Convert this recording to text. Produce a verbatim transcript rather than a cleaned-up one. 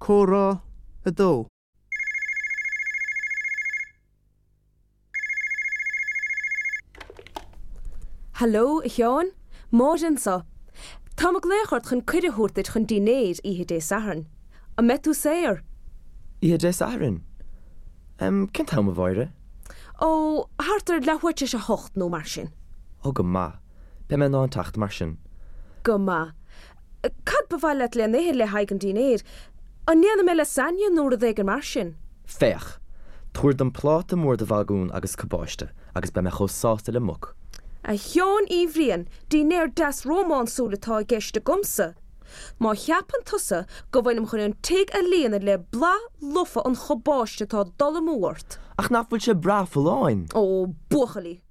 Córa a dó. Hallo, Sean. Morgen sa. Tá mag léchart chun cuide húrtaid chun dinéir ihe dé saharn. A metú séir. Ihe dé saharn? Um, cyn taw ma bhaire? Ó, hartar lehuirte se hocht nó mar sin. O go ma. Be me ná an tacht mar sin? Go ma. Cad bhailet le néhe le haigen dinéir. An níana me le sanja nóair a dhégan mar sin. Féach. Tuair den plát a mór de bhagún agus cabáiste, agus be me chó sásta le muc. A Sean Ivrian, dinéir das Rómán súlatá geiste gomsa. Má cheapan tusa go bhhainm chun an teig a léana le bla lufa an chobáiste tá dola mórt. Ach naffuil se bra fáin. Ó, buchalí.